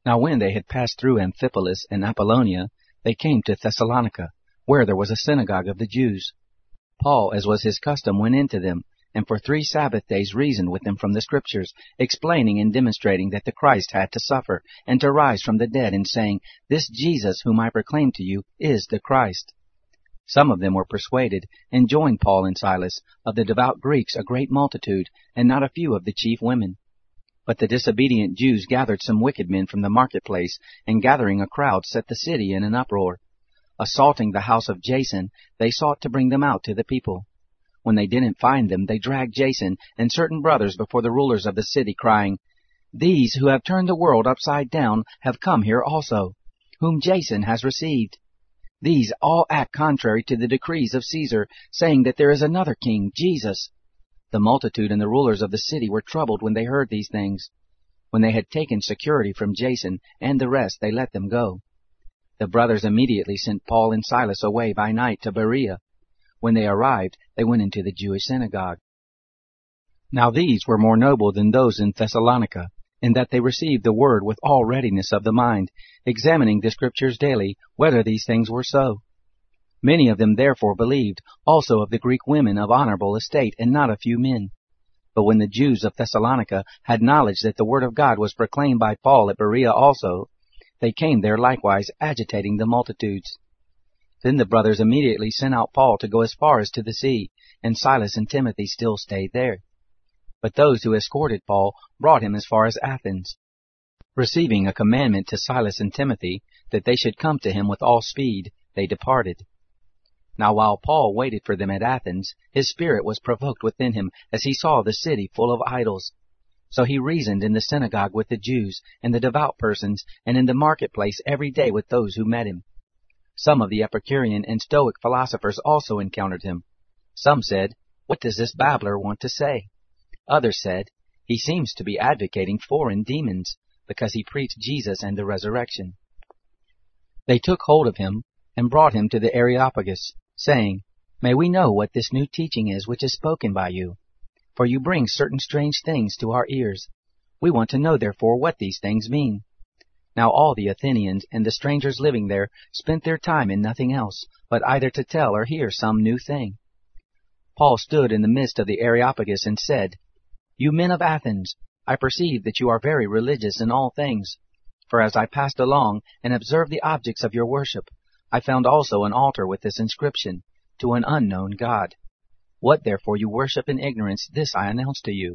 Now when they had passed through Amphipolis and Apollonia, they came to Thessalonica, where there was a synagogue of the Jews. Paul, as was his custom, went into them, and for 3 Sabbath days reasoned with them from the Scriptures, explaining and demonstrating that the Christ had to suffer, and to rise from the dead, and saying, This Jesus whom I proclaim to you is the Christ. Some of them were persuaded, and joined Paul and Silas, of the devout Greeks a great multitude, and not a few of the chief women. But the disobedient Jews gathered some wicked men from the marketplace, and gathering a crowd set the city in an uproar. Assaulting the house of Jason, they sought to bring them out to the people. When they didn't find them, they dragged Jason and certain brothers before the rulers of the city, crying, These who have turned the world upside down have come here also, whom Jason has received. These all act contrary to the decrees of Caesar, saying that there is another king, Jesus. The multitude and the rulers of the city were troubled when they heard these things. When they had taken security from Jason and the rest, they let them go. The brothers immediately sent Paul and Silas away by night to Berea. When they arrived, they went into the Jewish synagogue. Now these were more noble than those in Thessalonica, in that they received the word with all readiness of the mind, examining the Scriptures daily, whether these things were so. Many of them therefore believed, also of the Greek women of honorable estate, and not a few men. But when the Jews of Thessalonica had knowledge that the word of God was proclaimed by Paul at Berea also, they came there likewise, agitating the multitudes. Then the brothers immediately sent out Paul to go as far as to the sea, and Silas and Timothy still stayed there. But those who escorted Paul brought him as far as Athens. Receiving a commandment to Silas and Timothy that they should come to him with all speed, they departed. Now while Paul waited for them at Athens, his spirit was provoked within him as he saw the city full of idols. So he reasoned in the synagogue with the Jews and the devout persons, and in the marketplace every day with those who met him. Some of the Epicurean and Stoic philosophers also encountered him. Some said, What does this babbler want to say? Others said, He seems to be advocating foreign demons, because he preached Jesus and the resurrection. They took hold of him, and brought him to the Areopagus, saying, May we know what this new teaching is which is spoken by you? For you bring certain strange things to our ears. We want to know therefore what these things mean. Now all the Athenians and the strangers living there spent their time in nothing else, but either to tell or hear some new thing. Paul stood in the midst of the Areopagus and said, You men of Athens, I perceive that you are very religious in all things. For as I passed along and observed the objects of your worship, I found also an altar with this inscription, To an unknown God. What therefore you worship in ignorance, this I announce to you.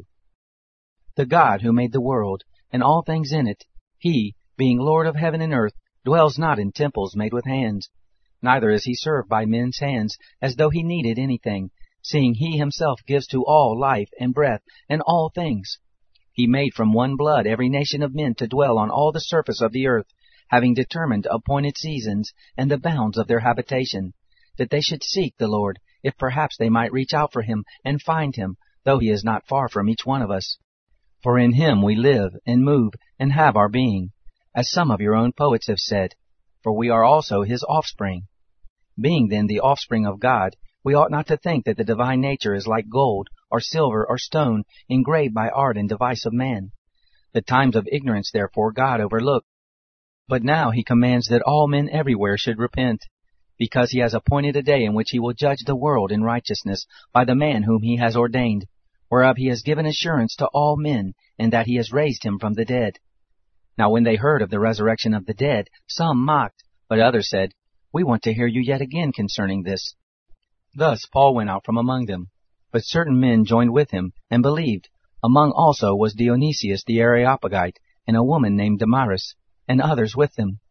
The God who made the world, and all things in it, he, being Lord of heaven and earth, dwells not in temples made with hands, neither is he served by men's hands, as though he needed anything, seeing he himself gives to all life and breath and all things. He made from one blood every nation of men to dwell on all the surface of the earth, having determined appointed seasons and the bounds of their habitation, that they should seek the Lord, if perhaps they might reach out for him and find him, though he is not far from each one of us. For in him we live and move and have our being, as some of your own poets have said, for we are also his offspring. Being then the offspring of God, we ought not to think that the divine nature is like gold, or silver, or stone, engraved by art and device of man. The times of ignorance therefore God overlooked. But now he commands that all men everywhere should repent, because he has appointed a day in which he will judge the world in righteousness by the man whom he has ordained, whereof he has given assurance to all men, and that he has raised him from the dead. Now when they heard of the resurrection of the dead, some mocked, but others said, We want to hear you yet again concerning this. Thus Paul went out from among them. But certain men joined with him, and believed. Among also was Dionysius the Areopagite, and a woman named Damaris, and others with them.